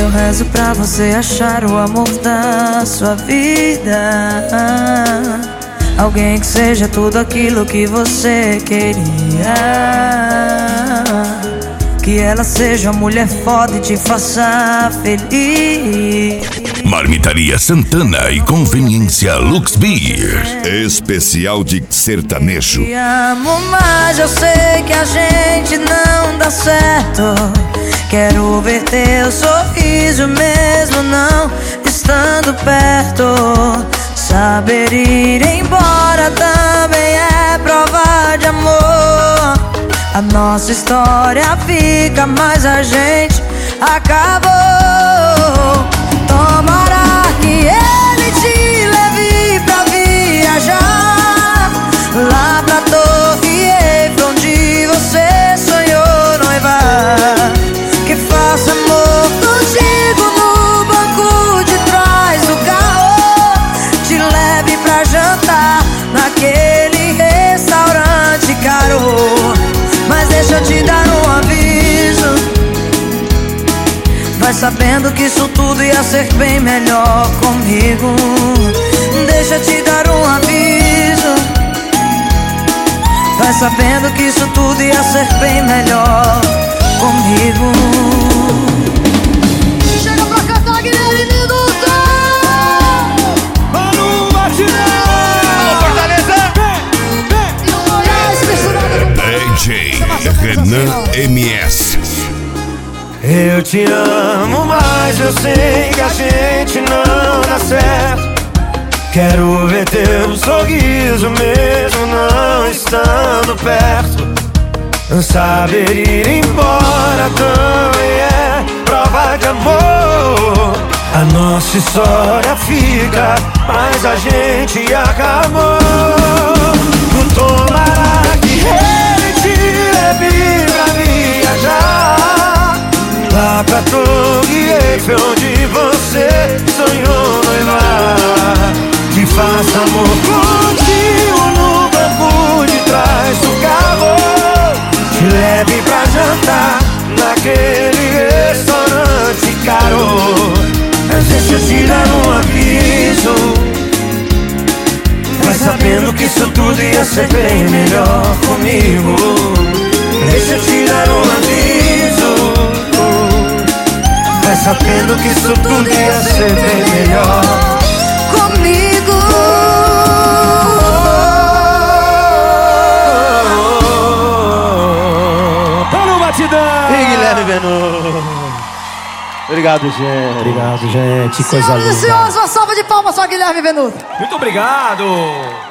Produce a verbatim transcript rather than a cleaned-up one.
Eu rezo pra você achar o amor da sua vida, alguém que seja tudo aquilo que você queria. Que ela seja uma mulher foda e te faça feliz. Marmitaria Santana e Conveniência Lux Beer. Especial de sertanejo. Te amo, mas eu sei que a gente não dá certo. Quero ver teu sorriso mesmo não estando perto. Saber ir embora também é prova de amor. A nossa história fica, mas a gente acabou. Tomara que ele te leve pra viajar lá pra Torre Eiffel, onde você sonhou noivar. Que faça amor contigo no banco de trás do carro. Te leve pra jantar naquele restaurante caro. Mas deixa eu te dar um aviso. Vai sabendo que isso tudo ia ser bem melhor comigo. Deixa eu te dar um aviso. Vai sabendo que isso tudo ia ser bem melhor comigo. Chega pra cantar, Guilherme Minuto! Mano Batidão! Fortaleza! D J Renan M S. Eu te amo, mas eu sei que a gente não dá certo. Quero ver teu sorriso mesmo não estando perto. Saber ir embora também é prova de amor. A nossa história fica, mas a gente acabou. Tomara que ele te leve pra viajar lá pra Torre Eiffel, onde você sonhou noivar. Que faça amor contigo no banco de trás do carro. Te leve pra jantar naquele restaurante caro. Mas deixa eu te dar um aviso. Vai sabendo que isso tudo ia ser bem melhor comigo. Deixa eu te dar um aviso. Vai sabendo que isso tudo ia ser bem melhor comigo. Tá no batidão! E Guilherme Venuto. Obrigado, gente. Obrigado, gente. Coisa Senhoras e linda. senhores, uma salva de palmas para Guilherme Venuto. Muito obrigado!